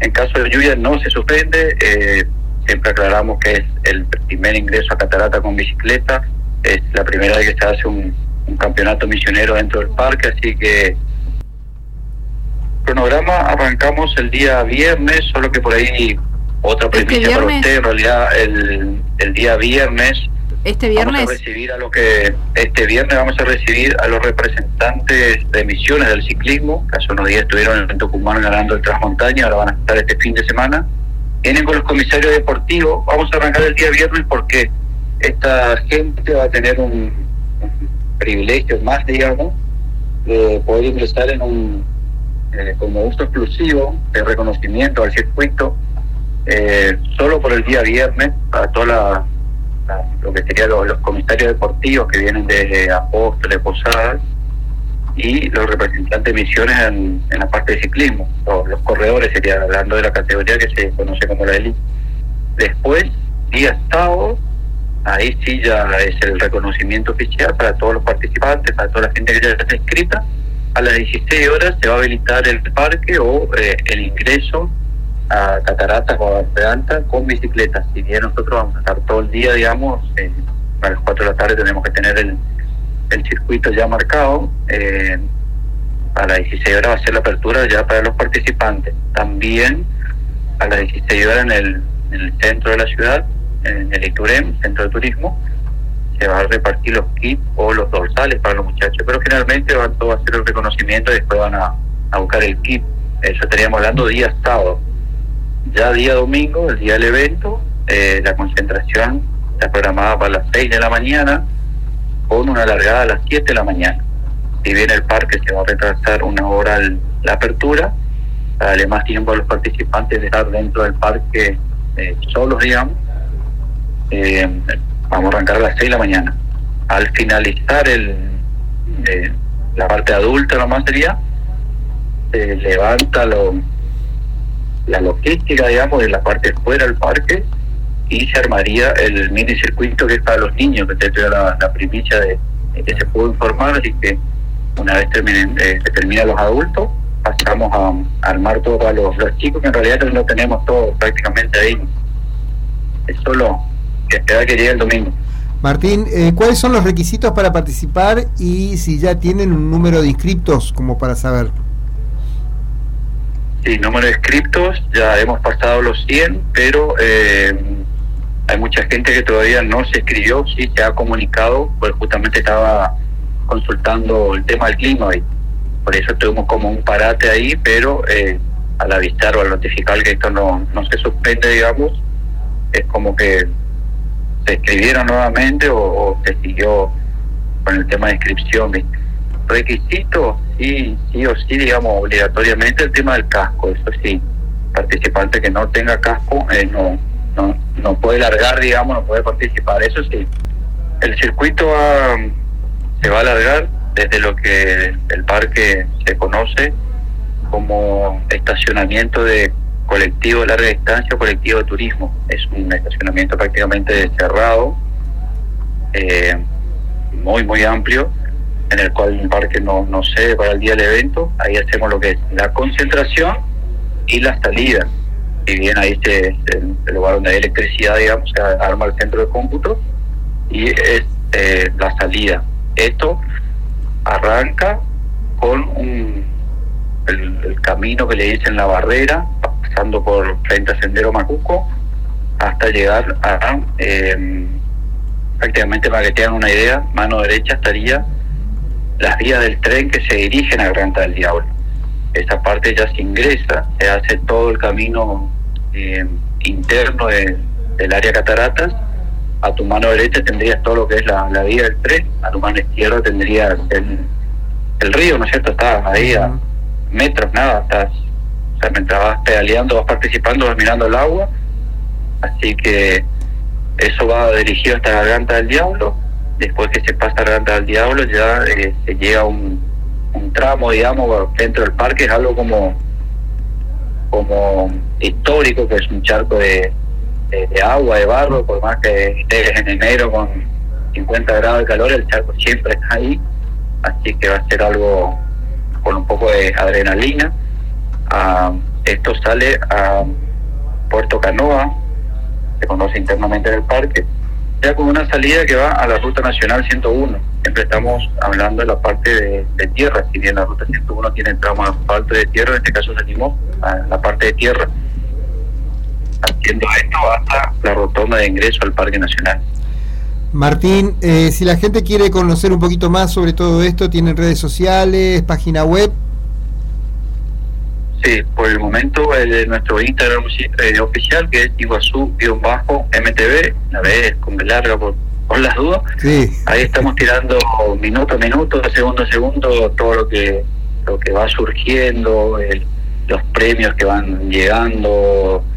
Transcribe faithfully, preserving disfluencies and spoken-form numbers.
En caso de lluvia no se suspende, eh, siempre aclaramos que es el primer ingreso a Catarata con bicicleta, es la primera vez que se hace un, un campeonato misionero dentro del parque, así que cronograma arrancamos el día viernes, solo que por ahí otra premisa ¿Este para usted, en realidad el, el día viernes este viernes vamos a recibir a lo que este viernes vamos a recibir a los representantes de Misiones del ciclismo, que hace unos días estuvieron en Tucumán ganando el Transmontaña, ahora van a estar este fin de semana. Vienen con los comisarios deportivos, vamos a arrancar el día viernes porque esta gente va a tener un, un privilegio más, digamos, de poder ingresar en un eh, como uso exclusivo de reconocimiento al circuito, eh, solo por el día viernes, para toda la lo que serían los, los comisarios deportivos que vienen desde Apóstoles, Posadas, y los representantes de Misiones en, en la parte de ciclismo, los, los corredores, sería hablando de la categoría que se conoce como la élite. Después, día sábado, ahí sí ya es el reconocimiento oficial para todos los participantes, para toda la gente que ya está inscrita. A las dieciséis horas se va a habilitar el parque o eh, el ingreso a Cataratas o a Barcelona con bicicletas. Si bien nosotros vamos a estar todo el día, digamos, eh, a las cuatro de la tarde tenemos que tener el, el circuito ya marcado, eh, a las dieciséis horas va a ser la apertura ya para los participantes. También a las dieciséis horas en el, en el centro de la ciudad, en el Iturem, centro de turismo, se va a repartir los kits o los dorsales para los muchachos, pero generalmente van todos a hacer el reconocimiento y después van a, a buscar el kit. Eso estaríamos hablando día sábado. Ya día domingo, el día del evento, eh, la concentración está programada para las seis de la mañana con una largada a las siete de la mañana. Si bien el parque se va a retrasar una hora el, la apertura, para darle más tiempo a los participantes de estar dentro del parque eh, solos, digamos, eh, vamos a arrancar a las seis de la mañana. Al finalizar el eh, la parte adulta, nomás sería, se levanta lo la logística, digamos, de la parte fuera del parque y se armaría el mini circuito que es para los niños, que te da la, la primicia de, de que se pudo informar, así que una vez terminen, eh, se terminan los adultos, pasamos a, a armar todo para los, los chicos, que en realidad lo tenemos todo prácticamente ahí, es solo que esperar que llegue el domingo. Martín, eh, ¿cuáles son los requisitos para participar y si ya tienen un número de inscriptos como para saber? Sí, número de inscriptos, ya hemos pasado los cien, pero eh, hay mucha gente que todavía no se inscribió, sí se ha comunicado, pues justamente estaba consultando el tema del clima y por eso tuvimos como un parate ahí, pero eh, al avisar o al notificar que esto no, no se suspende, digamos, es como que se inscribieron nuevamente o, o se siguió con el tema de inscripción, ¿viste? Requisitos, sí, sí o sí, digamos, obligatoriamente el tema del casco, eso sí, participante que no tenga casco eh, no, no no puede largar, digamos, no puede participar, eso sí. El circuito va, se va a alargar desde lo que el parque se conoce como estacionamiento de colectivo de larga distancia o colectivo de turismo. Es un estacionamiento prácticamente cerrado, eh, muy muy amplio, en el cual el parque no, no cede para el día del evento. Ahí hacemos lo que es la concentración y la salida. Si bien ahí se, el, el lugar donde hay electricidad, digamos, se arma el centro de cómputo y es eh, la salida. Esto arranca con un, el, el camino que le dicen la barrera, pasando por frente a Sendero Macuco, hasta llegar a, eh, prácticamente para que tengan una idea, mano derecha estaría las vías del tren que se dirigen a Garganta del Diablo. Esa parte ya se ingresa, se hace todo el camino eh, interno de, del área Cataratas. A tu mano derecha tendrías todo lo que es la, la vía del tren, a tu mano izquierda tendrías el, el río, ¿no es cierto? Estás ahí a metros, nada, estás, o sea, mientras vas pedaleando, vas participando, vas mirando el agua, así que eso va dirigido hasta Garganta del Diablo. Después que se pasa Garganta del Diablo ya eh, se llega a un, un tramo, digamos, dentro del parque, es algo como como histórico, que es un charco de, de, de agua, de barro, por más que estés en enero con cincuenta grados de calor, el charco siempre está ahí, así que va a ser algo con un poco de adrenalina. Ah, Esto sale a Puerto Canoa, se conoce internamente en el parque, ya con una salida que va a la Ruta Nacional ciento uno. Siempre estamos hablando de la parte de, de tierra, si bien la Ruta ciento uno tiene tramo de asfalto de tierra, en este caso salimos a la parte de tierra, haciendo esto hasta la rotonda de ingreso al Parque Nacional. Martín, eh, si la gente quiere conocer un poquito más sobre todo esto, ¿tienen redes sociales, página web? Sí, por el momento el de nuestro Instagram eh, oficial, que es Iguazú-M T V, la vez con larga por, por las dudas. Sí. Ahí estamos tirando minuto a minuto, segundo a segundo, todo lo que lo que va surgiendo, el, los premios que van llegando,